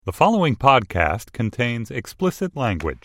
The following podcast contains explicit language.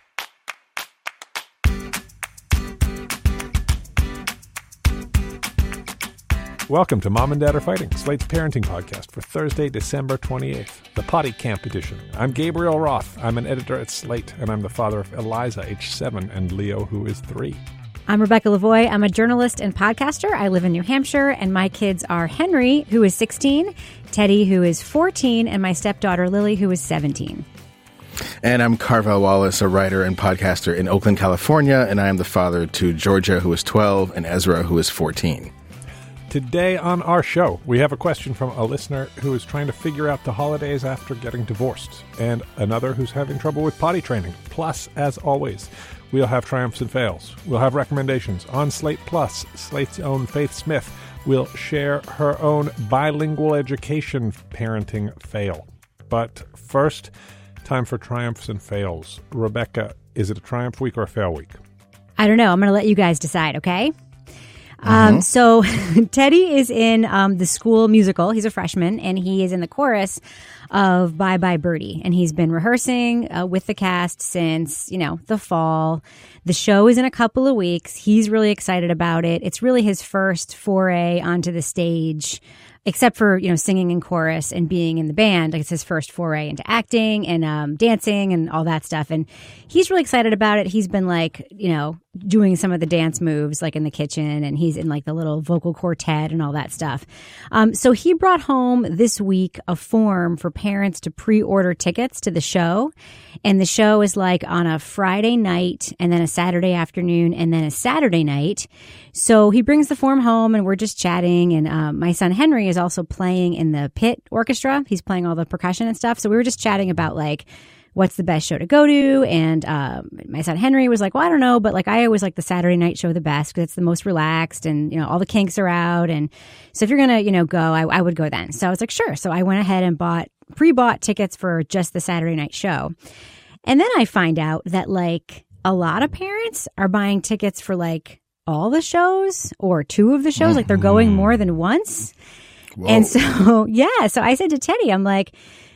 Welcome to Mom and Dad Are Fighting, Slate's parenting podcast for Thursday, December 28th, the Potty Camp edition. I'm Gabriel Roth. I'm an editor at Slate, and I'm the father of Eliza, age 7, and Leo, who is 3. I'm Rebecca Lavoie. I'm a journalist and podcaster. I live in New Hampshire, and my kids are Henry, who is 16, Teddy, who is 14, and my stepdaughter, Lily, who is 17. And I'm Carvel Wallace, a writer and podcaster in Oakland, California, and I am the father to Georgia, who is 12, and Ezra, who is 14. Today on our show, we have a question from a listener who is trying to figure out the holidays after getting divorced, and another who's having trouble with potty training. Plus, as always, we'll have triumphs and fails. We'll have recommendations. On Slate Plus, Slate's own Faith Smith will share her own bilingual education parenting fail. But first, time for triumphs and fails. Rebecca, is it a triumph week or a fail week? I don't know. I'm going to let you guys decide, okay? So Teddy is in the school musical. He's a freshman, and he is in the chorus of Bye Bye Birdie. And he's been rehearsing with the cast since, the fall. The show is in a couple of weeks. He's really excited about it. It's really his first foray onto the stage, except for, singing in chorus and being in the band. Like, it's his first foray into acting and dancing and all that stuff. And he's really excited about it. He's been doing some of the dance moves like in the kitchen, and he's in like the little vocal quartet and all that stuff. So he brought home this week a form for parents to pre-order tickets to the show. And the show is like on a Friday night and then a Saturday afternoon and then a Saturday night. So he brings the form home and we're just chatting. And my son Henry is also playing in the pit orchestra. He's playing all the percussion and stuff. So we were just chatting about what's the best show to go to. And my son Henry was like, well, I don't know, but I always like the Saturday night show the best because it's the most relaxed and, all the kinks are out. And so if you're going to, go, I would go then. So I was like, sure. So I went ahead and pre-bought tickets for just the Saturday night show. And then I find out that a lot of parents are buying tickets for all the shows or two of the shows. They're going more than once. Whoa. And so, so I said to Teddy, I'm like,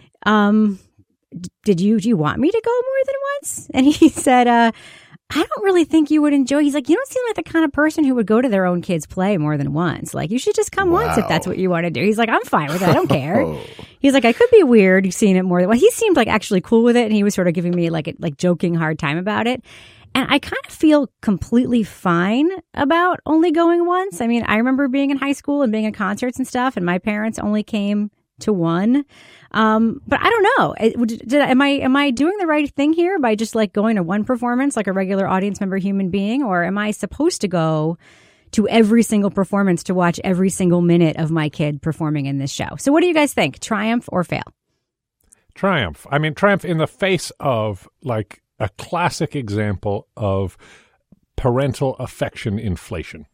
do you want me to go more than once? And he said, I don't really think you would enjoy. He's like, you don't seem like the kind of person who would go to their own kids' play more than once. You should just come once if that's what you want to do. He's like, I'm fine with it. I don't care. He's like, I could be weird. You've seen it more than once. He seemed actually cool with it. And he was sort of giving me a joking hard time about it. And I kind of feel completely fine about only going once. I mean, I remember being in high school and being in concerts and stuff, and my parents only came to one. But I don't know. Am I doing the right thing here by just going to one performance like a regular audience member human being? Or am I supposed to go to every single performance to watch every single minute of my kid performing in this show? So what do you guys think? Triumph or fail? Triumph. I mean, triumph in the face of a classic example of parental affection inflation.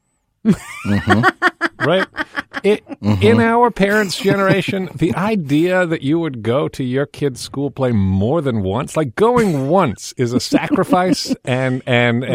Right? In our parents' generation, the idea that you would go to your kid's school play more than once, going once is a sacrifice and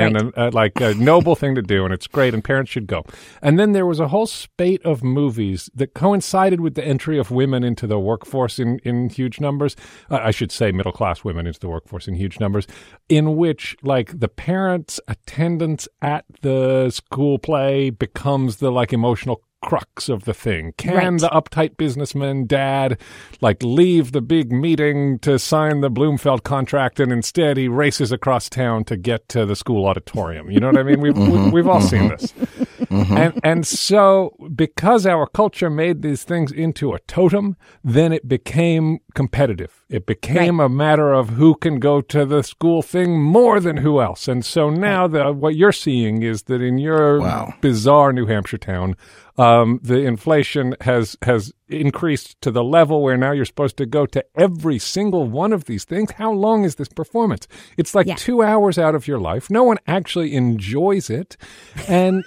a noble thing to do, and it's great, and parents should go. And then there was a whole spate of movies that coincided with the entry of women into the workforce in huge numbers. I should say middle-class women into the workforce in huge numbers, in which the parents' attendance at the school play becomes the emotional crux of the thing. Can the uptight businessman dad leave the big meeting to sign the Bloomfeld contract, and instead he races across town to get to the school auditorium? You know what I mean? We've all seen this. And so because our culture made these things into a totem, then it became competitive. It became a matter of who can go to the school thing more than who else. And so now what you're seeing is that in your bizarre New Hampshire town, the inflation has increased to the level where now you're supposed to go to every single one of these things. How long is this performance? It's 2 hours out of your life. No one actually enjoys it. And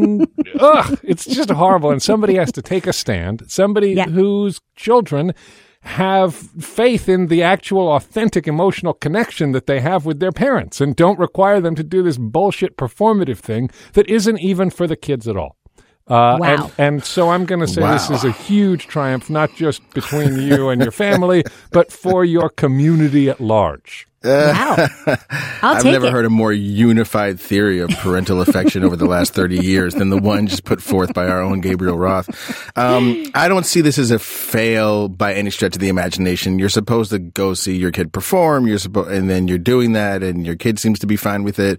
it's just horrible. And somebody has to take a stand. Somebody whose children have faith in the actual authentic emotional connection that they have with their parents and don't require them to do this bullshit performative thing that isn't even for the kids at all. Wow. And so I'm going to say this Wow. is a huge triumph, not just between you and your family, but for your community at large. Wow. I'll I've take never it. heard a more unified theory of parental affection over the last 30 years than the one just put forth by our own Gabriel Roth. I don't see this as a fail by any stretch of the imagination. You're supposed to go see your kid perform. And then you're doing that, and your kid seems to be fine with it.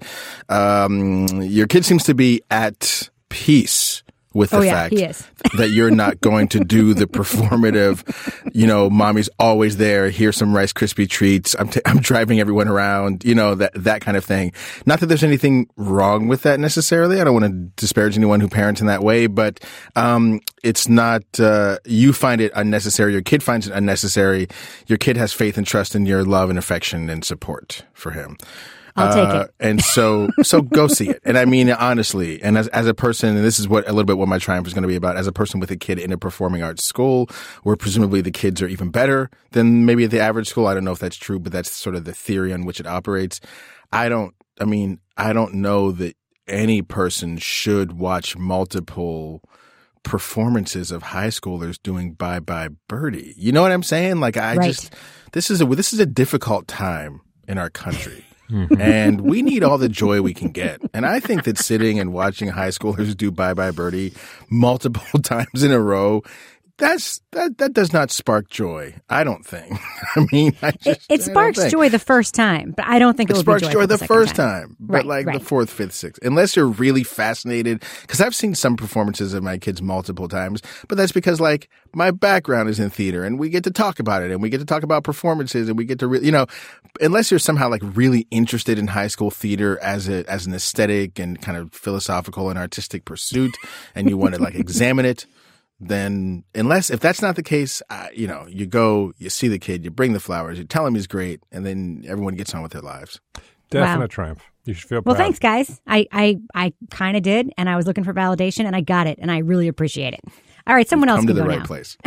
Your kid seems to be at peace with the fact he is. that you're not going to do the performative, mommy's always there. Here's some Rice Krispie treats. I'm driving everyone around, that kind of thing. Not that there's anything wrong with that necessarily. I don't want to disparage anyone who parents in that way, but it's not, you find it unnecessary. Your kid finds it unnecessary. Your kid has faith and trust in your love and affection and support for him. I'll take it. And so go see it. And I mean, honestly, and as a person, and this is a little bit what my triumph is going to be about, as a person with a kid in a performing arts school, where presumably the kids are even better than maybe at the average school. I don't know if that's true, but that's sort of the theory on which it operates. I don't know that any person should watch multiple performances of high schoolers doing Bye Bye Birdie. You know what I'm saying? Like, this is a difficult time in our country. And we need all the joy we can get. And I think that sitting and watching high schoolers do Bye Bye Birdie multiple times in a row, that does not spark joy. I don't think. I mean, it sparks joy the first time, but I don't think it will sparks be joy the the first time, but right. the fourth, fifth, sixth. Unless you're really fascinated, because I've seen some performances of my kids multiple times, but that's because my background is in theater, and we get to talk about it, and we get to talk about performances, and we get to unless you're somehow really interested in high school theater as an aesthetic and kind of philosophical and artistic pursuit, and you want to examine it. Then if that's not the case, you go, you see the kid, you bring the flowers, you tell him he's great, and then everyone gets on with their lives. Definite triumph. You should feel proud. Well, thanks, guys. I kind of did, and I was looking for validation, and I got it, and I really appreciate it. All right, someone else Come to can the go right now. place.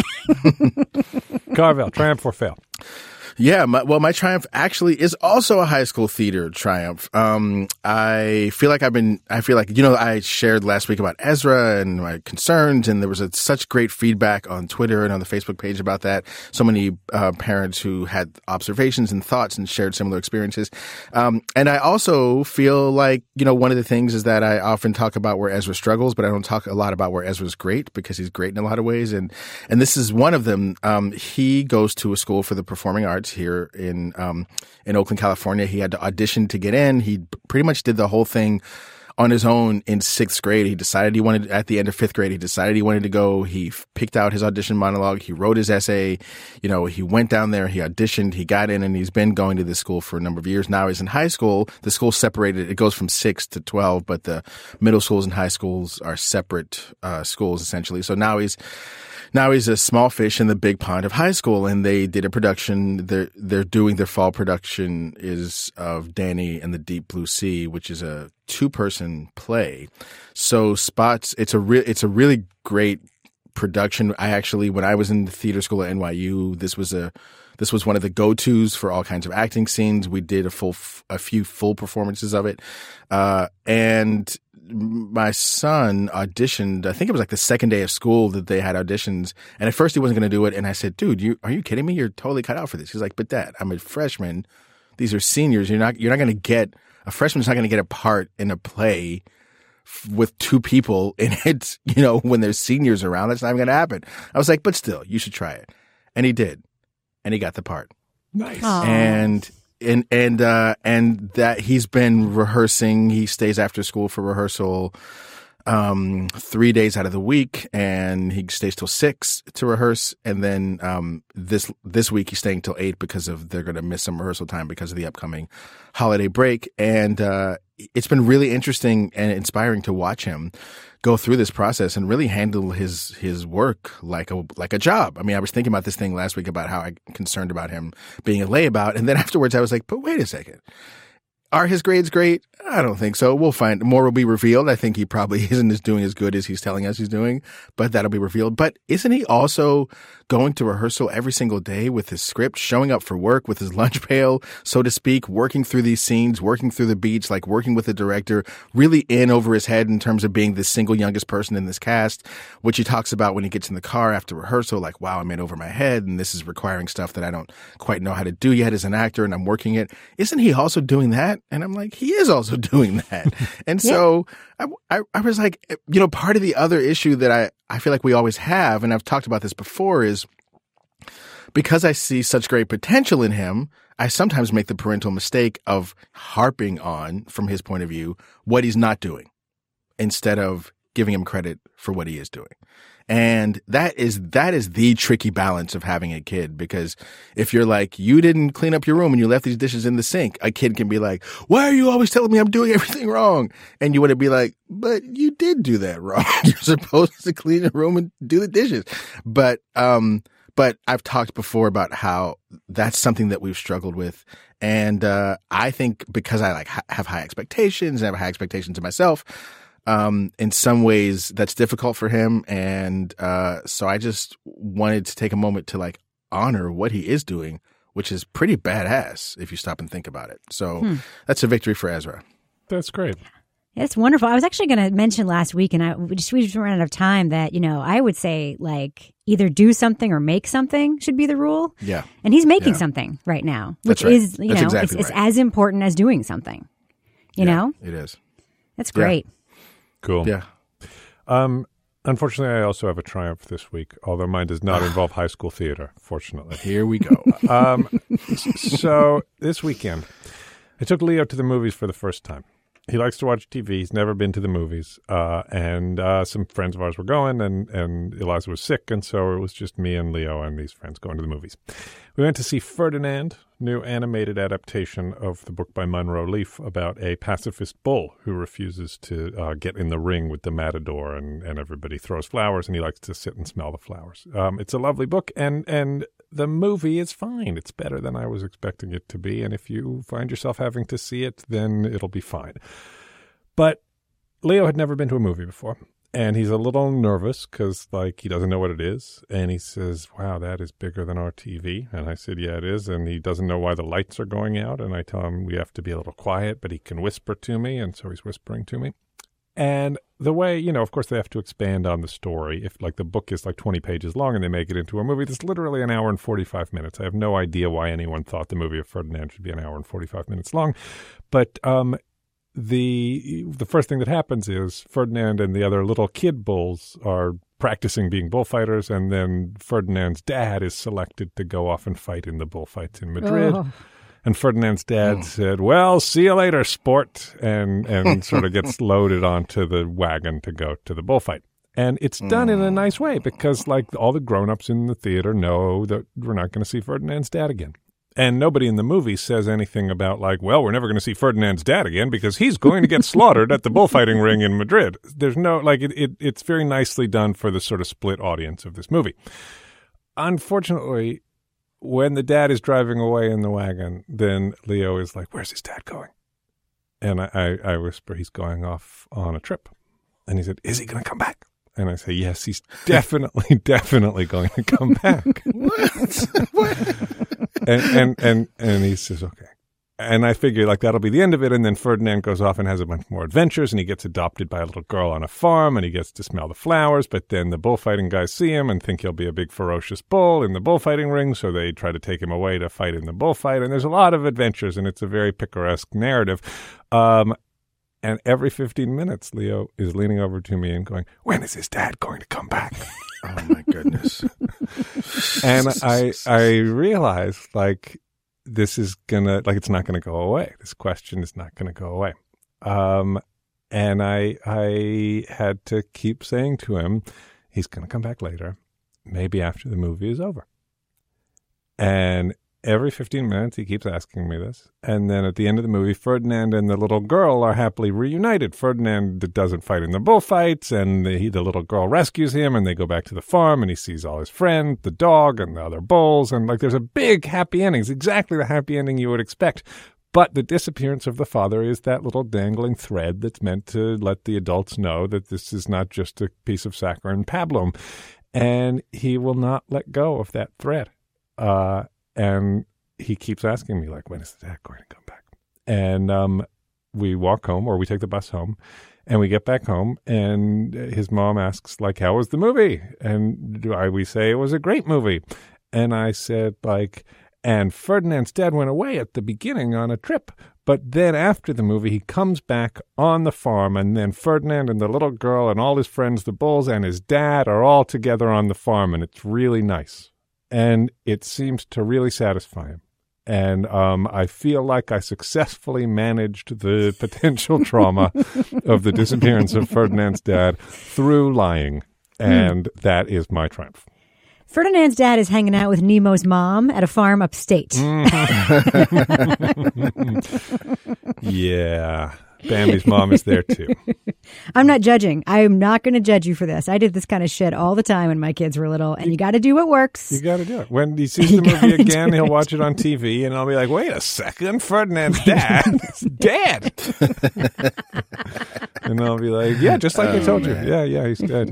Carvel, triumph or fail? Yeah, my triumph actually is also a high school theater triumph. I feel like I shared last week about Ezra and my concerns, and there was such great feedback on Twitter and on the Facebook page about that. So many parents who had observations and thoughts and shared similar experiences. And I also feel like, one of the things is that I often talk about where Ezra struggles, but I don't talk a lot about where Ezra's great, because he's great in a lot of ways. And this is one of them. He goes to a school for the performing arts here in Oakland, California. He had to audition to get in. He pretty much did the whole thing on his own in sixth grade. He decided at the end of fifth grade, he decided he wanted to go. He picked out his audition monologue. He wrote his essay. He went down there, he auditioned, he got in, and he's been going to this school for a number of years. Now he's in high school. The school's separated. It goes from 6 to 12, but the middle schools and high schools are separate schools, essentially. So now he's a small fish in the big pond of high school, and they did a production. They're doing their fall production is of Danny and the Deep Blue Sea, which is a 2-person play. So it's a really great production. When I was in the theater school at NYU, this was one of the go-tos for all kinds of acting scenes. We did a few full performances of it, and my son auditioned. I think it was the second day of school that they had auditions. And at first he wasn't going to do it. And I said, dude, are you kidding me? You're totally cut out for this. He's like, but Dad, I'm a freshman. These are seniors. You're not going to get a freshman's not going to get a part in a play with 2 people in it, when there's seniors around. That's not even going to happen. I was like, but still, you should try it. And he did. And he got the part. Nice. Aww. And that he's been rehearsing. He stays after school for rehearsal 3 days out of the week, and he stays till 6 to rehearse. And then this week he's staying till 8 because they're going to miss some rehearsal time because of the upcoming holiday break. And it's been really interesting and inspiring to watch him go through this process and really handle his work like a job. I mean, I was thinking about this thing last week about how I'm concerned about him being a layabout, and then afterwards I was like, but wait a second. Are his grades great? I don't think so. We'll find more will be revealed. I think he probably isn't doing as good as he's telling us he's doing, but that'll be revealed. But isn't he also going to rehearsal every single day with his script, showing up for work with his lunch pail, so to speak, working through these scenes, working through the beats, like working with the director, really in over his head in terms of being the single youngest person in this cast, which he talks about when he gets in the car after rehearsal, like, wow, I'm in over my head and this is requiring stuff that I don't quite know how to do yet as an actor and I'm working it. Isn't he also doing that? And I'm like, he is also doing that. And so I was like, you know, part of the other issue that I feel like we always have, and I've talked about this before, is because I see such great potential in him, I sometimes make the parental mistake of harping on, from his point of view, what he's not doing instead of giving him credit for what he is doing. And that is the tricky balance of having a kid, because if you're like, you didn't clean up your room and you left these dishes in the sink, a kid can be like, why are you always telling me I'm doing everything wrong? And you want to be like, but you did do that wrong. You're supposed to clean your room and do the dishes. But I've talked before about how that's something that we've struggled with. And I think because I have high expectations and have high expectations of myself, in some ways that's difficult for him. And so I just wanted to take a moment to like honor what he is doing, which is pretty badass if you stop and think about it. So that's a victory for Ezra. That's great. It's wonderful. I was actually going to mention last week, and we just ran out of time, that, you know, I would say like either do something or make something should be the rule. Yeah. And he's making something right now, which is, you know, exactly it's as important as doing something, you know? It is. That's great. Cool. Yeah. Unfortunately, I also have a triumph this week, although mine does not involve high school theater, fortunately. Here we go. So this weekend, I took Leo to the movies for the first time. He likes to watch TV. He's never been to the movies. And some friends of ours were going, and Eliza was sick, and so it was just me and Leo and these friends going to the movies. We went to see Ferdinand, new animated adaptation of the book by Munro Leaf about a pacifist bull who refuses to get in the ring with the matador, and everybody throws flowers, and he likes to sit and smell the flowers. It's a lovely book, and the movie is fine. It's better than I was expecting it to be, and if you find yourself having to see it, then it'll be fine. But Leo had never been to a movie before. And he's a little nervous because, like, he doesn't know what it is. And he says, wow, that is bigger than our TV. And I said, yeah, it is. And he doesn't know why the lights are going out. And I tell him we have to be a little quiet, but he can whisper to me. And so he's whispering to me. And the way, you know, of course, they have to expand on the story. If, like, the book is like 20 pages long and they make it into a movie, that's literally an hour and 45 minutes. I have no idea why anyone thought the movie of Ferdinand should be an hour and 45 minutes long. But the first thing that happens is Ferdinand and the other little kid bulls are practicing being bullfighters, and then Ferdinand's dad is selected to go off and fight in the bullfights in Madrid. Oh. And Ferdinand's dad said, well, see you later, sport, and sort of gets loaded onto the wagon to go to the bullfight. And it's done in a nice way because, like, all the grown-ups in the theater know that we're not going to see Ferdinand's dad again. And nobody in the movie says anything about, like, well, we're never going to see Ferdinand's dad again because he's going to get slaughtered at the bullfighting ring in Madrid. There's no, like, it's very nicely done for the sort of split audience of this movie. Unfortunately, when the dad is driving away in the wagon, then Leo is like, where's his dad going? And I whisper, he's going off on a trip. And he said, is he going to come back? And I say, yes, he's definitely going to come back. What? And he says, okay. And I figure, like, that'll be the end of it. And then Ferdinand goes off and has a bunch more adventures, and he gets adopted by a little girl on a farm, and he gets to smell the flowers. But then the bullfighting guys see him and think he'll be a big ferocious bull in the bullfighting ring, so they try to take him away to fight in the bullfight. And there's a lot of adventures, and it's a very picaresque narrative. And every 15 minutes, Leo is leaning over to me and going, when is his dad going to come back? Oh, my goodness. And I realized, like, this is gonna, like, it's not gonna go away. This question is not gonna go away. And I had to keep saying to him, he's gonna come back later, maybe after the movie is over. And every 15 minutes, he keeps asking me this. And then at the end of the movie, Ferdinand and the little girl are happily reunited. Ferdinand doesn't fight in the bullfights, and the little girl rescues him, and they go back to the farm, and he sees all his friends, the dog, and the other bulls. And, like, there's a big happy ending. It's exactly the happy ending you would expect. But the disappearance of the father is that little dangling thread that's meant to let the adults know that this is not just a piece of saccharine pablum. And he will not let go of that thread. And he keeps asking me, like, when is the dad going to come back? And we walk home, or we take the bus home, and we get back home, and his mom asks, like, how was the movie? And we say it was a great movie. And I said, like, and Ferdinand's dad went away at the beginning on a trip. But then after the movie, he comes back on the farm, and then Ferdinand and the little girl and all his friends, the bulls, and his dad are all together on the farm, and it's really nice. And it seems to really satisfy him. And I feel like I successfully managed the potential trauma of the disappearance of Ferdinand's dad through lying. And that is my triumph. Ferdinand's dad is hanging out with Nemo's mom at a farm upstate. Yeah. Bambi's mom is there too. I'm not judging. I am not going to judge you for this. I did this kind of shit all the time when my kids were little, and you got to do what works. You got to do it. When he sees the movie again, he'll watch it on TV, and I'll be like, wait a second, Ferdinand's dad is dead. And I'll be like, yeah, just like I told you. Yeah, he's dead.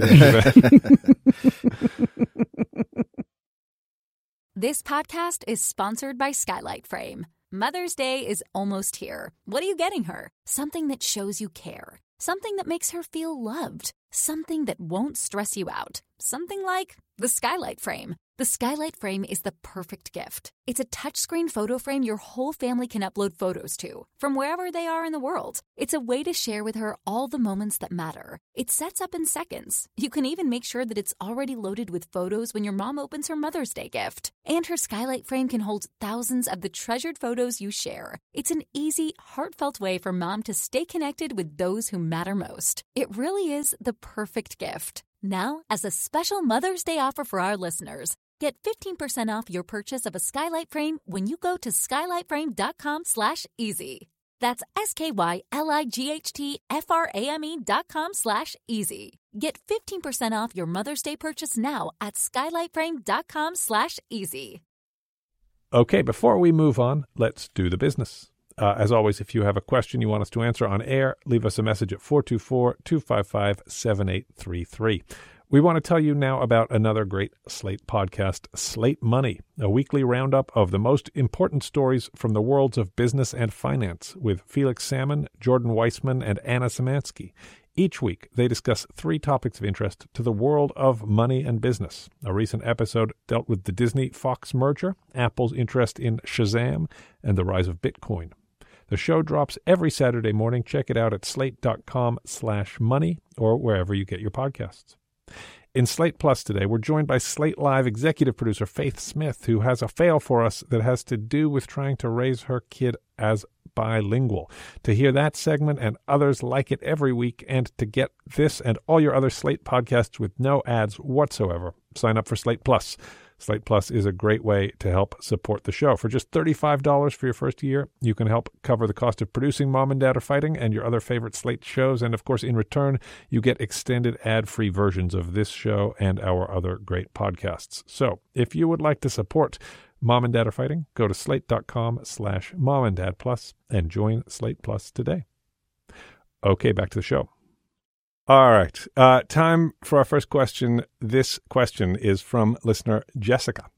This podcast is sponsored by Skylight Frame. Mother's Day is almost here. What are you getting her? Something that shows you care. Something that makes her feel loved. Something that won't stress you out. Something like the Skylight Frame. The Skylight Frame is the perfect gift. It's a touchscreen photo frame your whole family can upload photos to, from wherever they are in the world. It's a way to share with her all the moments that matter. It sets up in seconds. You can even make sure that it's already loaded with photos when your mom opens her Mother's Day gift. And her Skylight Frame can hold thousands of the treasured photos you share. It's an easy, heartfelt way for mom to stay connected with those who matter most. It really is the perfect gift. Now, as a special Mother's Day offer for our listeners, get 15% off your purchase of a Skylight Frame when you go to skylightframe.com/easy. That's SKYLIGHTFRAME.com/easy. Get 15% off your Mother's Day purchase now at skylightframe.com/easy. Okay, before we move on, let's do the business. As always, if you have a question you want us to answer on air, leave us a message at 424-255-7833. We want to tell you now about another great Slate podcast, Slate Money, a weekly roundup of the most important stories from the worlds of business and finance with Felix Salmon, Jordan Weissman, and Anna Szymanski. Each week, they discuss 3 topics of interest to the world of money and business. A recent episode dealt with the Disney-Fox merger, Apple's interest in Shazam, and the rise of Bitcoin. The show drops every Saturday morning. Check it out at slate.com/money or wherever you get your podcasts. In Slate Plus today, we're joined by Slate Live executive producer Faith Smith, who has a fail for us that has to do with trying to raise her kid as bilingual. To hear that segment and others like it every week, and to get this and all your other Slate podcasts with no ads whatsoever, sign up for Slate Plus. Slate Plus is a great way to help support the show. For just $35 for your first year, you can help cover the cost of producing Mom and Dad Are Fighting and your other favorite Slate shows. And, of course, in return, you get extended ad-free versions of this show and our other great podcasts. So if you would like to support Mom and Dad Are Fighting, go to slate.com/momanddadplus and join Slate Plus today. Okay, back to the show. All right. Time for our first question. This question is from listener Jessica.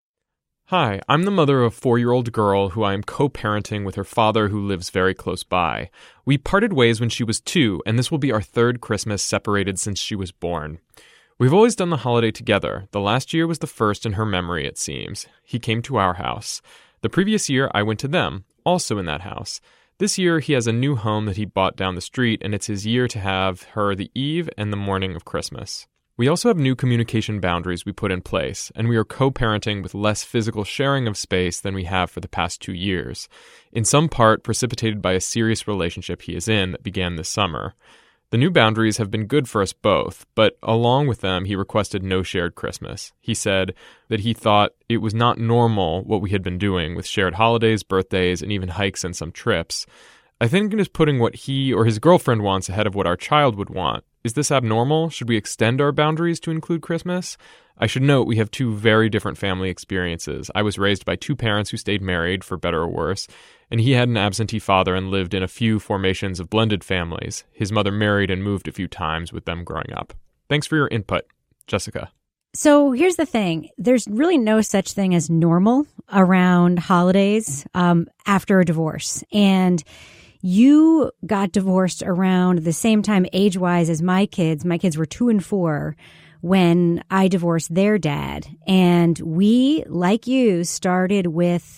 Hi, I'm the mother of a 4-year-old girl who I am co-parenting with her father who lives very close by. We parted ways when she was 2, and this will be our 3rd Christmas separated since she was born. We've always done the holiday together. The last year was the first in her memory, it seems. He came to our house. The previous year, I went to them, also in that house. This year, he has a new home that he bought down the street, and it's his year to have her the eve and the morning of Christmas. We also have new communication boundaries we put in place, and we are co-parenting with less physical sharing of space than we have for the past 2 years, in some part precipitated by a serious relationship he is in that began this summer. The new boundaries have been good for us both, but along with them, he requested no shared Christmas. He said that he thought it was not normal what we had been doing with shared holidays, birthdays, and even hikes and some trips. I think it is putting what he or his girlfriend wants ahead of what our child would want. Is this abnormal? Should we extend our boundaries to include Christmas? I should note we have two very different family experiences. I was raised by two parents who stayed married, for better or worse, and he had an absentee father and lived in a few formations of blended families. His mother married and moved a few times with them growing up. Thanks for your input, Jessica. So here's the thing. There's really no such thing as normal around holidays after a divorce. And you got divorced around the same time age-wise as my kids. My kids were 2 and 4 when I divorced their dad. And we, like you, started with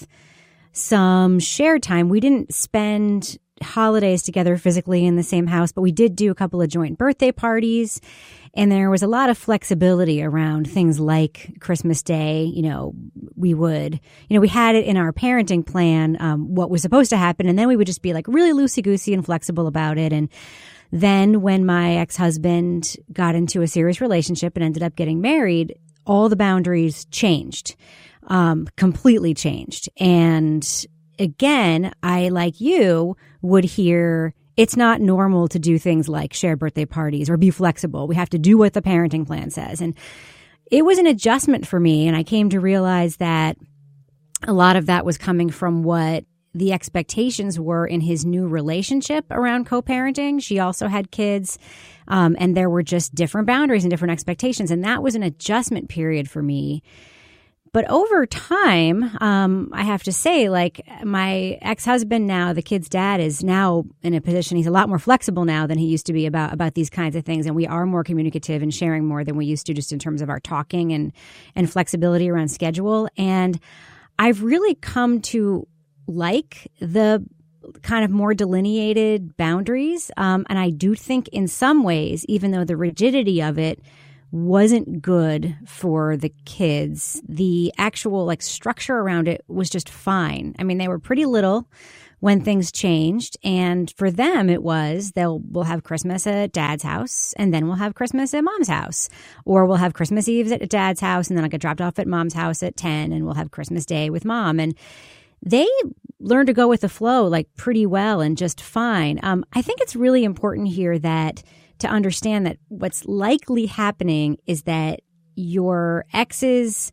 some shared time. We didn't spend holidays together physically in the same house, but we did do a couple of joint birthday parties. And there was a lot of flexibility around things like Christmas Day. We had it in our parenting plan, what was supposed to happen. And then we would just be like really loosey-goosey and flexible about it. And then when my ex-husband got into a serious relationship and ended up getting married, all the boundaries changed, completely changed. And again, I, like you, would hear it's not normal to do things like share birthday parties or be flexible. We have to do what the parenting plan says. And it was an adjustment for me. And I came to realize that a lot of that was coming from what the expectations were in his new relationship around co-parenting. She also had kids, and there were just different boundaries and different expectations. And that was an adjustment period for me. But over time, I have to say, like, my ex-husband now, the kid's dad, is now in a position, he's a lot more flexible now than he used to be about these kinds of things. And we are more communicative and sharing more than we used to, just in terms of our talking and flexibility around schedule. And I've really come to like the kind of more delineated boundaries. And I do think in some ways, even though the rigidity of it wasn't good for the kids, the actual structure around it was just fine. I mean, they were pretty little when things changed. And for them, it was, we'll have Christmas at dad's house, and then we'll have Christmas at mom's house. Or we'll have Christmas Eve at dad's house, and then I'll get dropped off at mom's house at 10, and we'll have Christmas Day with mom. And they learned to go with the flow pretty well and just fine. I think it's really important here to understand that what's likely happening is that your ex's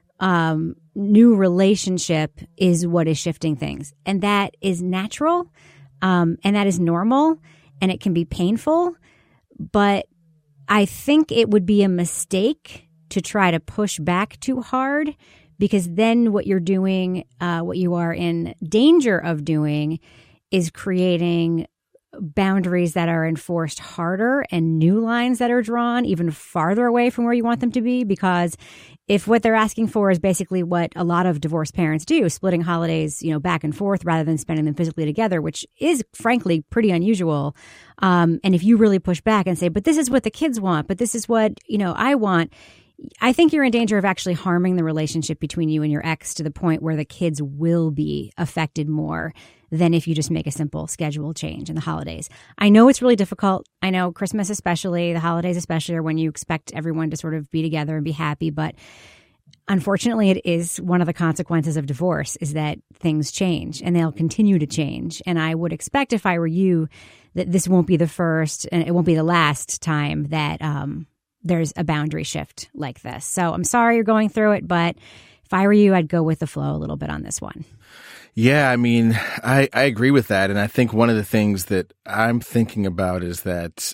new relationship is what is shifting things. And that is natural, and that is normal, and it can be painful. But I think it would be a mistake to try to push back too hard, because then what you're doing, what you are in danger of doing, is creating boundaries that are enforced harder and new lines that are drawn even farther away from where you want them to be. Because if what they're asking for is basically what a lot of divorced parents do, splitting holidays, back and forth rather than spending them physically together, which is frankly pretty unusual. And if you really push back and say, but this is what the kids want, but this is what, I want, I think you're in danger of actually harming the relationship between you and your ex to the point where the kids will be affected more than if you just make a simple schedule change in the holidays. I know it's really difficult. I know Christmas especially, the holidays especially, are when you expect everyone to sort of be together and be happy. But unfortunately, it is one of the consequences of divorce, is that things change and they'll continue to change. And I would expect, if I were you, that this won't be the first and it won't be the last time that there's a boundary shift like this. So I'm sorry you're going through it, but if I were you, I'd go with the flow a little bit on this one. Yeah, I mean, I agree with that. And I think one of the things that I'm thinking about is that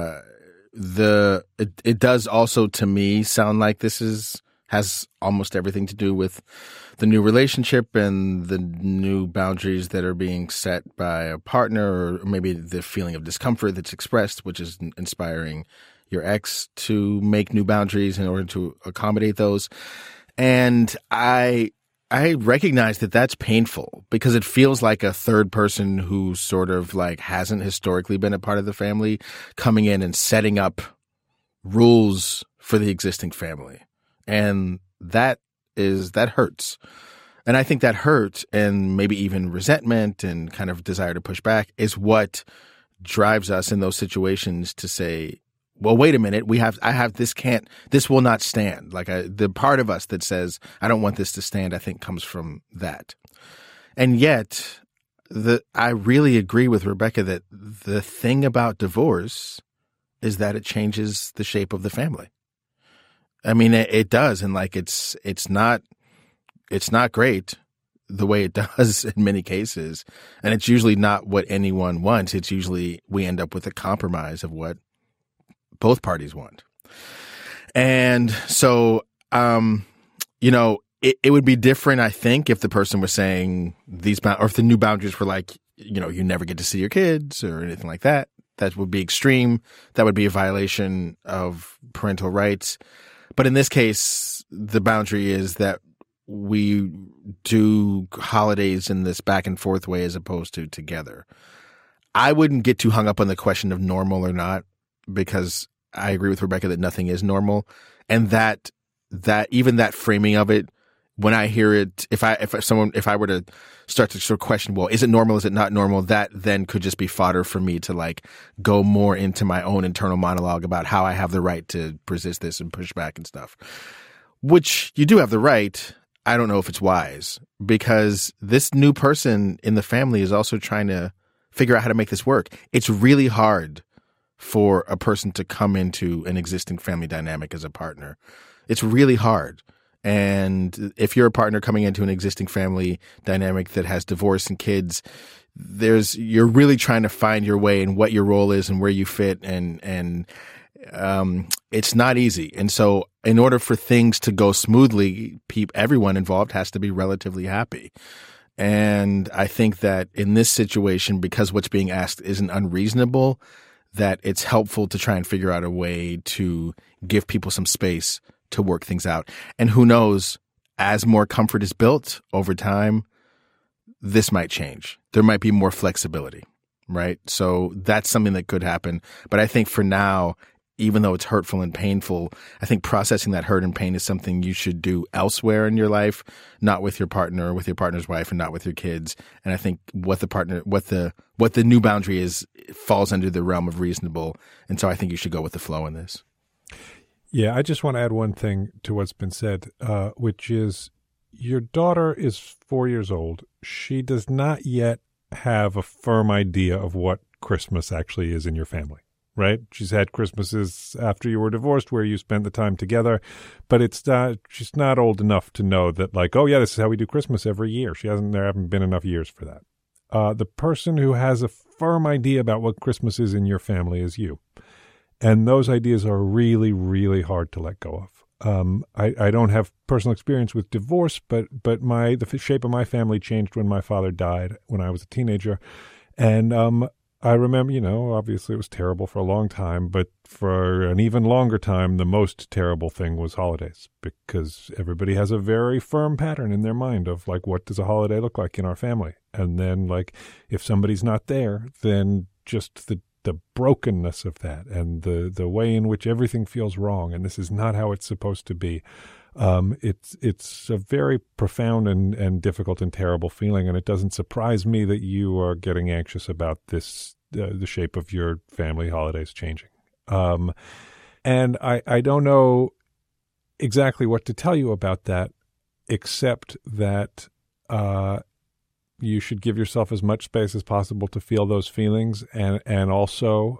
it does also, to me, sound like this has almost everything to do with the new relationship and the new boundaries that are being set by a partner, or maybe the feeling of discomfort that's expressed, which is inspiring your ex to make new boundaries in order to accommodate those. And I recognize that that's painful, because it feels like a third person who sort of hasn't historically been a part of the family coming in and setting up rules for the existing family. And that hurts. And I think that hurt, and maybe even resentment and kind of desire to push back, is what drives us in those situations to say, well, wait a minute, this will not stand. The part of us that says, I don't want this to stand, I think comes from that. And yet, I really agree with Rebecca that the thing about divorce is that it changes the shape of the family. I mean, it does. And like, it's not great the way it does in many cases. And it's usually not what anyone wants. It's usually we end up with a compromise of what both parties want. And so, it would be different, I think, if the person was saying or if the new boundaries were like, you never get to see your kids or anything like that. That would be extreme. That would be a violation of parental rights. But in this case, the boundary is that we do holidays in this back and forth way as opposed to together. I wouldn't get too hung up on the question of normal or not, because I agree with Rebecca that nothing is normal. And that even that framing of it, when I hear it, if I were to start to sort of question, well, is it normal? Is it not normal? That then could just be fodder for me to like go more into my own internal monologue about how I have the right to resist this and push back and stuff, which you do have the right. I don't know if it's wise, because this new person in the family is also trying to figure out how to make this work. It's really hard for a person to come into an existing family dynamic as a partner. It's really hard. And if you're a partner coming into an existing family dynamic that has divorce and kids, you're really trying to find your way and what your role is and where you fit. And it's not easy. And so in order for things to go smoothly, everyone involved has to be relatively happy. And I think that in this situation, because what's being asked isn't unreasonable, that it's helpful to try and figure out a way to give people some space to work things out. And who knows, as more comfort is built over time, this might change. There might be more flexibility, right? So that's something that could happen. But I think for now, even though it's hurtful and painful, I think processing that hurt and pain is something you should do elsewhere in your life, not with your partner or with your partner's wife and not with your kids. And I think what the new boundary is falls under the realm of reasonable. And so I think you should go with the flow in this. Yeah, I just want to add one thing to what's been said, which is your daughter is 4 years old. She does not yet have a firm idea of what Christmas actually is in your family, right? She's had Christmases after you were divorced where you spent the time together, but she's not old enough to know that like, oh yeah, this is how we do Christmas every year. There haven't been enough years for that. The person who has a firm idea about what Christmas is in your family is you. And those ideas are really, really hard to let go of. I don't have personal experience with divorce, but the shape of my family changed when my father died when I was a teenager. And I remember, obviously it was terrible for a long time, but for an even longer time, the most terrible thing was holidays, because everybody has a very firm pattern in their mind of like, what does a holiday look like in our family? And then like, if somebody's not there, then just the brokenness of that and the way in which everything feels wrong, and this is not how it's supposed to be. It's a very profound and difficult and terrible feeling, and it doesn't surprise me that you are getting anxious about this, the shape of your family holidays changing. And I don't know exactly what to tell you about that, except that you should give yourself as much space as possible to feel those feelings, and also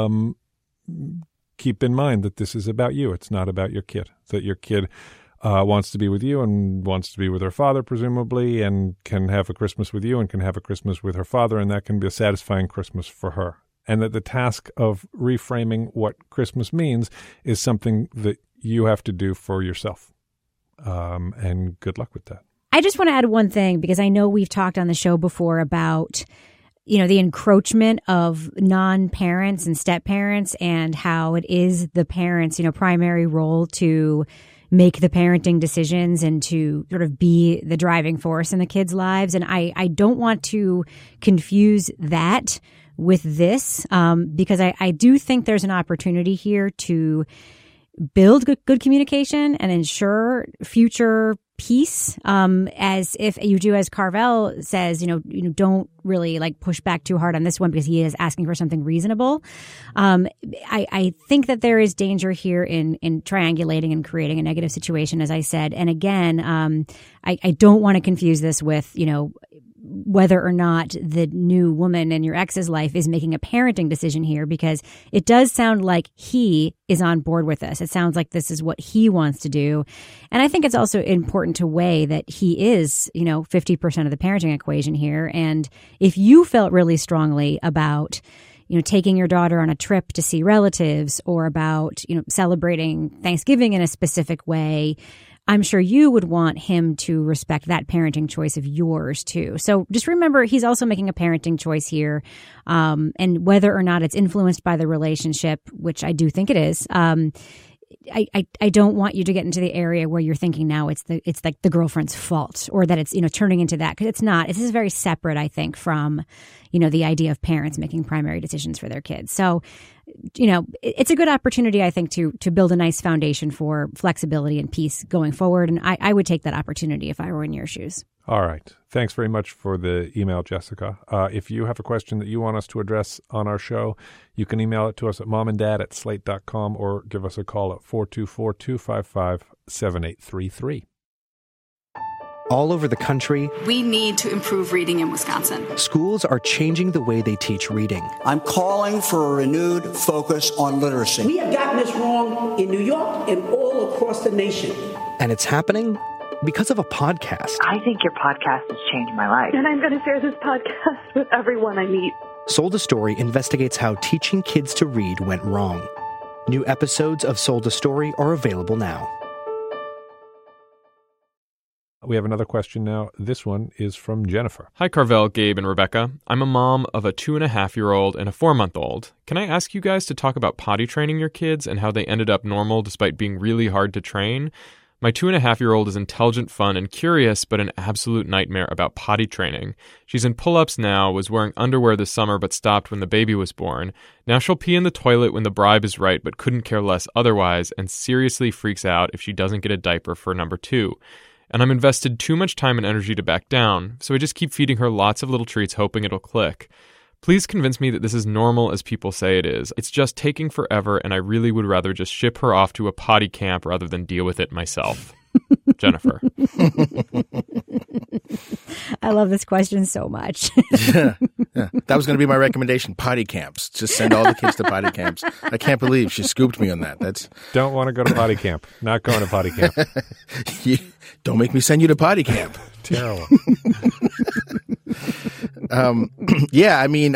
keep in mind that this is about you. It's not about your kid. That your kid wants to be with you and wants to be with her father, presumably, and can have a Christmas with you and can have a Christmas with her father, and that can be a satisfying Christmas for her. And that the task of reframing what Christmas means is something that you have to do for yourself. And good luck with that. I just want to add one thing, because I know we've talked on the show before about, the encroachment of non-parents and step-parents, and how it is the parents', primary role to make the parenting decisions and to sort of be the driving force in the kids' lives. And I don't want to confuse that with this, because I do think there's an opportunity here to build good communication and ensure future peace, as if you do, as Carvel says, don't really like push back too hard on this one, because he is asking for something reasonable. I think that there is danger here in triangulating and creating a negative situation, as I said. And again, I don't want to confuse this with, whether or not the new woman in your ex's life is making a parenting decision here, because it does sound like he is on board with this. It sounds like this is what he wants to do. And I think it's also important to weigh that he is, 50% of the parenting equation here. And if you felt really strongly about taking your daughter on a trip to see relatives, or about, celebrating Thanksgiving in a specific way, I'm sure you would want him to respect that parenting choice of yours too. So just remember, he's also making a parenting choice here. And whether or not it's influenced by the relationship, which I do think it is, I don't want you to get into the area where you're thinking now it's like the girlfriend's fault, or that it's, turning into that, because it's not. This is very separate, I think, from, the idea of parents making primary decisions for their kids. So, it's a good opportunity, I think, to build a nice foundation for flexibility and peace going forward. And I would take that opportunity if I were in your shoes. All right. Thanks very much for the email, Jessica. If you have a question that you want us to address on our show, you can email it to us at momanddad@slate.com, or give us a call at 424-255-7833. All over the country, we need to improve reading in Wisconsin. Schools are changing the way they teach reading. I'm calling for a renewed focus on literacy. We have gotten this wrong in New York and all across the nation. And it's happening because of a podcast. I think your podcast has changed my life. And I'm going to share this podcast with everyone I meet. Sold a Story investigates how teaching kids to read went wrong. New episodes of Sold a Story are available now. We have another question now. This one is from Jennifer. Hi, Carvel, Gabe, and Rebecca. I'm a mom of a 2.5-year-old and a 4-month-old. Can I ask you guys to talk about potty training your kids and how they ended up normal despite being really hard to train? My 2.5-year-old is intelligent, fun, and curious, but an absolute nightmare about potty training. She's in pull-ups now, was wearing underwear this summer, but stopped when the baby was born. Now she'll pee in the toilet when the bribe is right, but couldn't care less otherwise, and seriously freaks out if she doesn't get a diaper for number 2. And I'm invested too much time and energy to back down, so I just keep feeding her lots of little treats hoping it'll click. Please convince me that this is normal as people say it is. It's just taking forever, and I really would rather just ship her off to a potty camp rather than deal with it myself. Jennifer. I love this question so much. Yeah. That was going to be my recommendation, potty camps. Just send all the kids to potty camps. I can't believe she scooped me on that. Don't want to go to potty camp. Not going to potty camp. Don't make me send you to potty camp. Terrible. Yeah, I mean,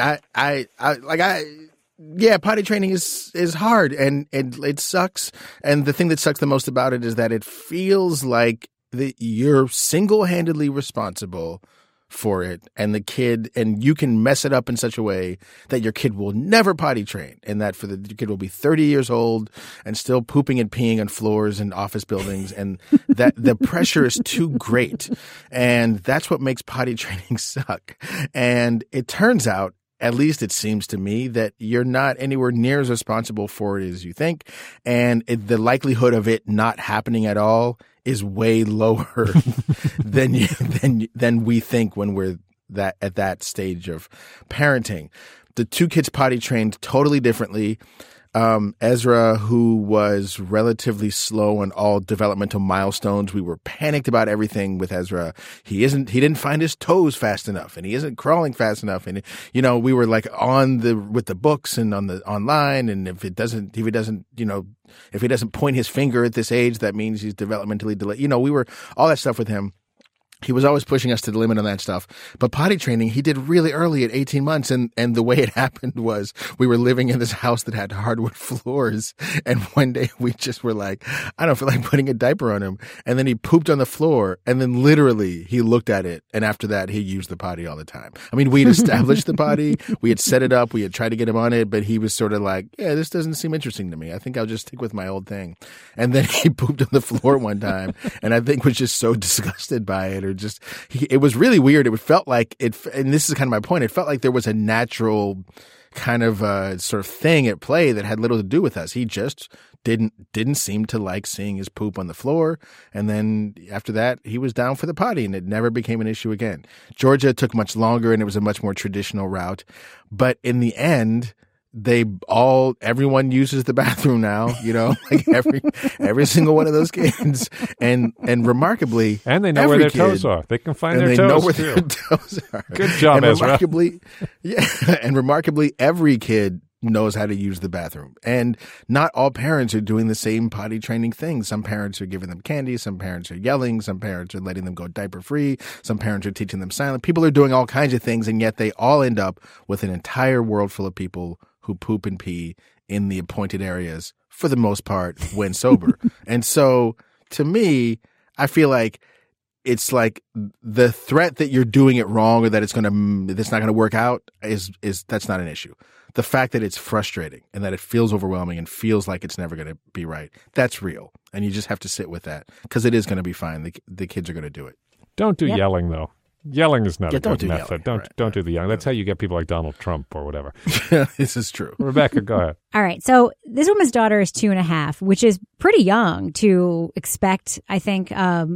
potty training is hard and it sucks. And the thing that sucks the most about it is that it feels like that you're single-handedly responsible for it, and you can mess it up in such a way that your kid will never potty train, and that your kid will be 30 years old and still pooping and peeing on floors in office buildings, and that the pressure is too great. And that's what makes potty training suck. And it turns out, at least it seems to me, that you're not anywhere near as responsible for it as you think. And the likelihood of it not happening at all is way lower than we think when we're at that stage of parenting. The two kids potty trained totally differently. Ezra, who was relatively slow on all developmental milestones, we were panicked about everything with Ezra. He didn't find his toes fast enough, and he isn't crawling fast enough. And, we were like with the books and on the online. And if he doesn't point his finger at this age, that means he's developmentally delayed. We were all that stuff with him. He was always pushing us to the limit on that stuff. But potty training, he did really early at 18 months. And the way it happened was we were living in this house that had hardwood floors. And one day we just were like, I don't feel like putting a diaper on him. And then he pooped on the floor. And then literally he looked at it. And after that, he used the potty all the time. I mean, we'd established the potty. We had set it up. We had tried to get him on it. But he was sort of like, yeah, this doesn't seem interesting to me. I think I'll just stick with my old thing. And then he pooped on the floor one time. And I think was just so disgusted by it, or it was really weird. It felt like and this is kind of my point. It felt like there was a natural kind of sort of thing at play that had little to do with us. He just didn't seem to like seeing his poop on the floor. And then after that, he was down for the potty, and it never became an issue again. Georgia took much longer, and it was a much more traditional route. But in the end, everyone uses the bathroom now, like every single one of those kids. And remarkably, and they know where their toes are. They can find their toes. And they know where too. their toes are. Good job, Ezra. Remarkably, every kid knows how to use the bathroom. And not all parents are doing the same potty training thing. Some parents are giving them candy. Some parents are yelling. Some parents are letting them go diaper free. Some parents are teaching them silent. People are doing all kinds of things, and yet they all end up with an entire world full of people who poop and pee in the appointed areas for the most part when sober. And so to me, I feel like it's like the threat that you're doing it wrong or that it's not going to work out is that's not an issue. The fact that it's frustrating and that it feels overwhelming and feels like it's never going to be right, that's real. And you just have to sit with that because it is going to be fine. The kids are going to do it. Don't do yelling, though. Yelling is not a good method. Yelling. Don't do the yelling. That's how you get people like Donald Trump or whatever. This is true. Rebecca, go ahead. All right. So this woman's daughter is 2.5, which is pretty young to expect, I think,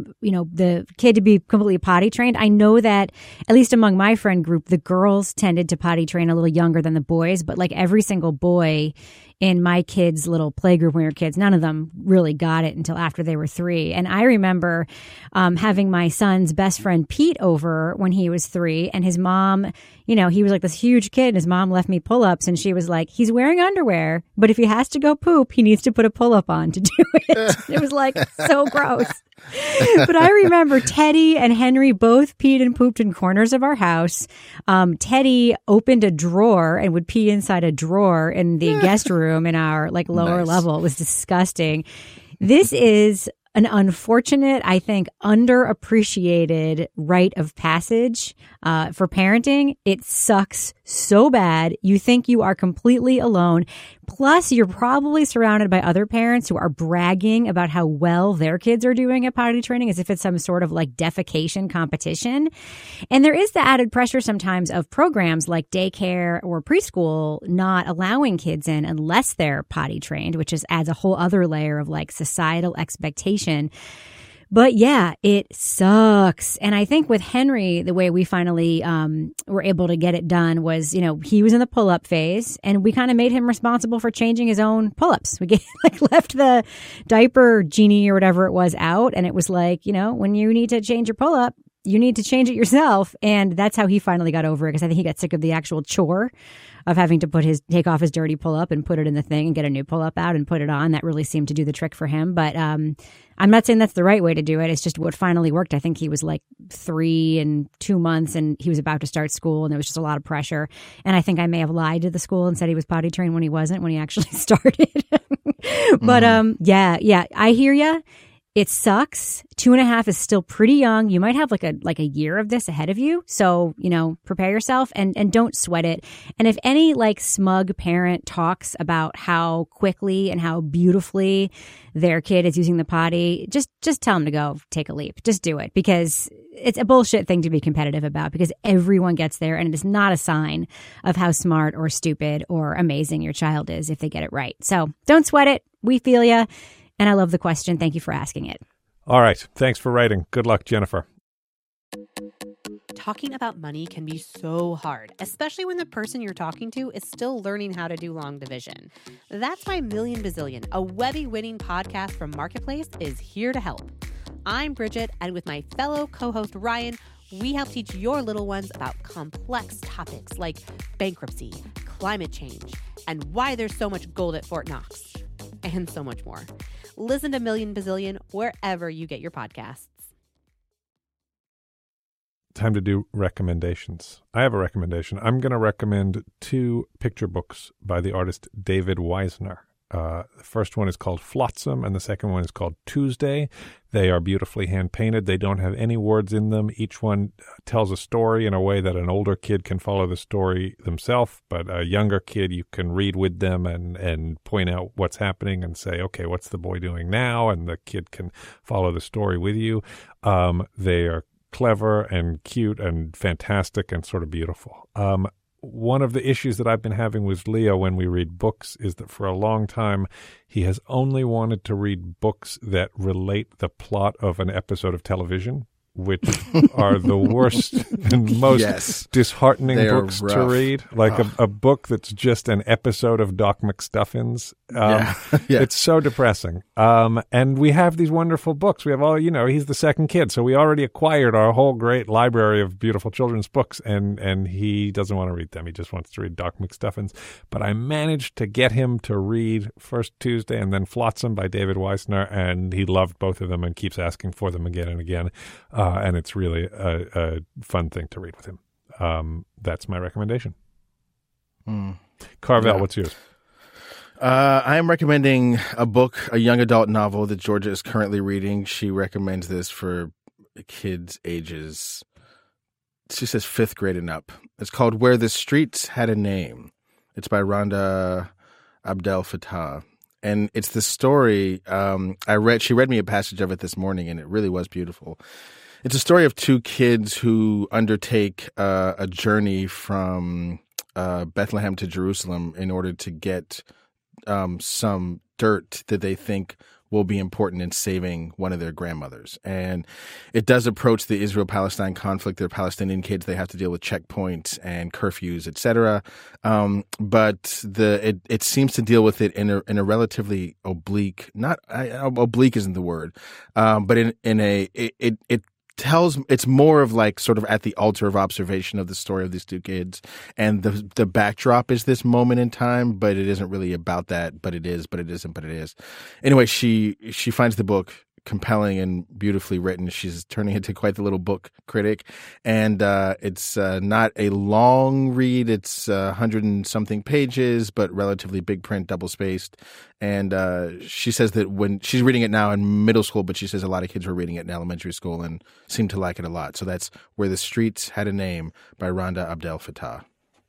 the kid to be completely potty trained. I know that, at least among my friend group, the girls tended to potty train a little younger than the boys, but like every single boy in my kids' little playgroup when we were kids, none of them really got it until after they were 3. And I remember having my son's best friend Pete over when he was 3, and his mom, he was like this huge kid, and his mom left me pull-ups, and she was like, he's wearing underwear, but if he has to go poop, he needs to put a pull-up on to do it. It was like so gross. But I remember Teddy and Henry both peed and pooped in corners of our house. Teddy opened a drawer and would pee inside a drawer in the guest room in our lower level. It was disgusting. This is an unfortunate, I think, underappreciated rite of passage for parenting. It sucks so bad. You think you are completely alone. Plus, you're probably surrounded by other parents who are bragging about how well their kids are doing at potty training as if it's some sort of defecation competition. And there is the added pressure sometimes of programs like daycare or preschool not allowing kids in unless they're potty trained, which adds a whole other layer of societal expectation. But yeah, it sucks. And I think with Henry, the way we finally were able to get it done was, he was in the pull-up phase, and we kind of made him responsible for changing his own pull-ups. We left the diaper genie or whatever it was out, and it was when you need to change your pull-up, you need to change it yourself. And that's how he finally got over it, because I think he got sick of the actual chore of having to take off his dirty pull-up and put it in the thing and get a new pull-up out and put it on. That really seemed to do the trick for him. But I'm not saying that's the right way to do it. It's just what finally worked. I think he was 3 and 2 months, and he was about to start school, and there was just a lot of pressure. And I think I may have lied to the school and said he was potty trained when he wasn't, when he actually started. But yeah, I hear ya. It sucks. 2.5 is still pretty young. You might have a year of this ahead of you. So, prepare yourself and don't sweat it. And if any smug parent talks about how quickly and how beautifully their kid is using the potty, just tell them to go take a leap. Just do it, because it's a bullshit thing to be competitive about, because everyone gets there, and it is not a sign of how smart or stupid or amazing your child is if they get it right. So don't sweat it. We feel ya. And I love the question. Thank you for asking it. All right. Thanks for writing. Good luck, Jennifer. Talking about money can be so hard, especially when the person you're talking to is still learning how to do long division. That's why Million Bazillion, a Webby-winning podcast from Marketplace, is here to help. I'm Bridget, and with my fellow co-host Ryan, we help teach your little ones about complex topics like bankruptcy, climate change, and why there's so much gold at Fort Knox, and so much more. Listen to Million Bazillion wherever you get your podcasts. Time to do recommendations. I have a recommendation. I'm going to recommend 2 picture books by the artist David Weisner. The first one is called Flotsam, and the second one is called Tuesday. They are beautifully hand-painted. They don't have any words in them. Each one tells a story in a way that an older kid can follow the story themselves, but a younger kid, you can read with them and point out what's happening and say, okay, what's the boy doing now? And the kid can follow the story with you. They are clever and cute and fantastic and sort of beautiful. One of the issues that I've been having with Leo when we read books is that for a long time he has only wanted to read books that relate the plot of an episode of television, which are the worst and most disheartening They are books rough. to read. Like a book that's just an episode of Doc McStuffins. It's so depressing. And we have these wonderful books. We have all, he's the second kid, so we already acquired our whole great library of beautiful children's books, and he doesn't want to read them. He just wants to read Doc McStuffins. But I managed to get him to read First Tuesday and then Flotsam by David Weissner, and he loved both of them and keeps asking for them again and again. And it's really a fun thing to read with him. That's my recommendation. Carvel, what's yours? I am recommending a book, a young adult novel that Georgia is currently reading. She recommends this for kids ages, she says 5th grade and up. It's called Where the Streets Had a Name. It's by Rhonda Abdel Fattah. And it's the story, she read me a passage of it this morning, and it really was beautiful. It's a story of 2 kids who undertake a journey from Bethlehem to Jerusalem in order to get some dirt that they think will be important in saving one of their grandmothers. And it does approach the Israel-Palestine conflict. They're Palestinian kids. They have to deal with checkpoints and curfews, etc. But it seems to deal with it in a relatively oblique, oblique isn't the word, but it tells, it's more of like sort of at the altar of observation of the story of these 2 kids, and the backdrop is this moment in time, but it isn't really about that. But it is, but it isn't, but it is. Anyway, she finds the book compelling and beautifully written. She's turning into quite the little book critic, and it's not a long read. It's 100 and something pages, but relatively big print, double spaced. And she says that when she's reading it now in middle school, but she says a lot of kids were reading it in elementary school and seem to like it a lot. So that's Where the Streets Had a Name by Rhonda Abdel Fattah.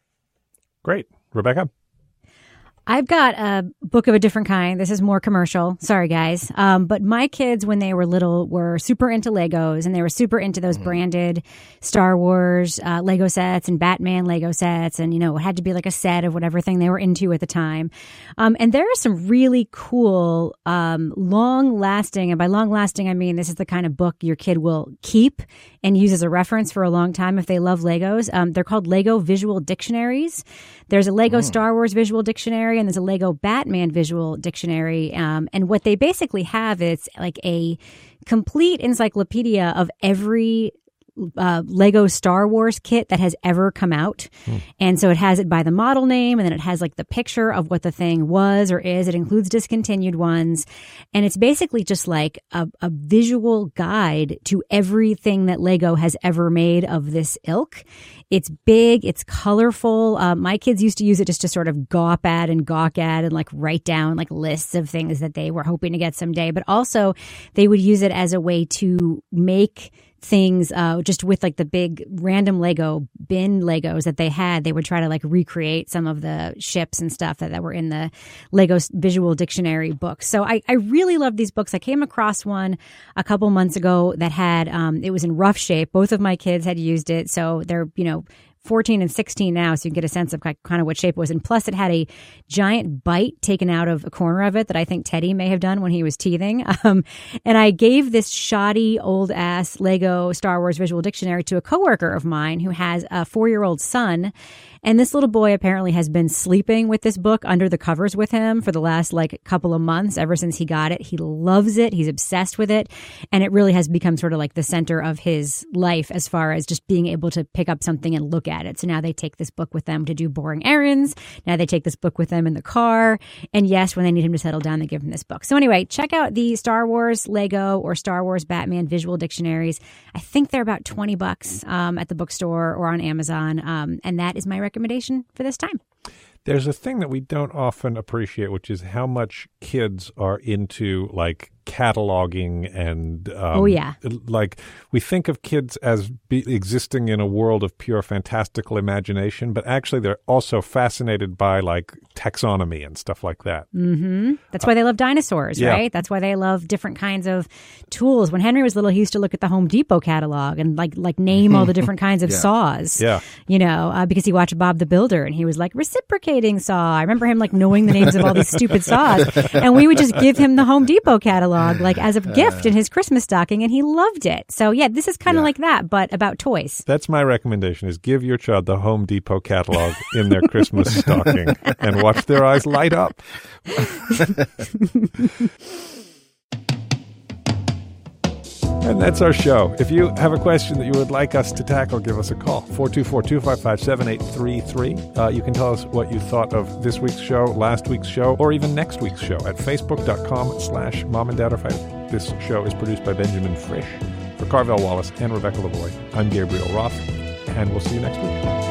Great. Rebecca? I've got a book of a different kind. This is more commercial. Sorry, guys. But my kids, when they were little, were super into Legos, and they were super into those branded Star Wars Lego sets and Batman Lego sets. And, it had to be like a set of whatever thing they were into at the time. And there are some really cool, long-lasting, and by long-lasting, I mean this is the kind of book your kid will keep and use as a reference for a long time if they love Legos. They're called Lego Visual Dictionaries. There's a Lego Star Wars Visual Dictionary, and there's a Lego Batman Visual Dictionary. And what they basically have is like a complete encyclopedia of every Lego Star Wars kit that has ever come out. And so it has it by the model name, and then it has like the picture of what the thing was or is. It includes discontinued ones. And it's basically just like a visual guide to everything that Lego has ever made of this ilk. It's big. It's colorful. My kids used to use it just to sort of gawk at and like write down like lists of things that they were hoping to get someday. But also they would use it as a way to make things just with like the big random Lego bin Legos that they had. They would try to like recreate some of the ships and stuff that were in the Lego Visual Dictionary books. So I really love these books. I came across one a couple months ago that had it was in rough shape. Both of my kids had used it, so they're 14 and 16 now, so you can get a sense of kind of what shape it was. And plus, it had a giant bite taken out of a corner of it that I think Teddy may have done when he was teething. And I gave this shoddy, old-ass Lego Star Wars Visual Dictionary to a coworker of mine who has a 4-year-old son. And this little boy apparently has been sleeping with this book under the covers with him for the last couple of months, ever since he got it. He loves it. He's obsessed with it. And it really has become sort of like the center of his life as far as just being able to pick up something and look at it. So now they take this book with them to do boring errands. Now they take this book with them in the car. And yes, when they need him to settle down, they give him this book. So anyway, check out the Star Wars Lego or Star Wars Batman Visual Dictionaries. I think they're about $20 at the bookstore or on Amazon. And that is my recommendation for this time. There's a thing that we don't often appreciate, which is how much kids are into cataloging and we think of kids as existing in a world of pure fantastical imagination, but actually they're also fascinated by taxonomy and stuff like that. Mm-hmm. That's why they love dinosaurs, right? That's why they love different kinds of tools. When Henry was little, he used to look at the Home Depot catalog and name all the different kinds of saws. Yeah, because he watched Bob the Builder and he was like reciprocating saw. I remember him knowing the names of all these stupid saws, and we would just give him the Home Depot catalog. catalog like as a gift in his Christmas stocking, and he loved it. So yeah, this is kind of like that, but about toys. That's my recommendation: is give your child the Home Depot catalog in their Christmas stocking and watch their eyes light up. And that's our show. If you have a question that you would like us to tackle, give us a call, 424-255-7833. You can tell us what you thought of this week's show, last week's show, or even next week's show at facebook.com/Mom and Dad Are Fighting. This show is produced by Benjamin Frisch. For Carvel Wallace and Rebecca Lavoie, I'm Gabriel Roth, and we'll see you next week.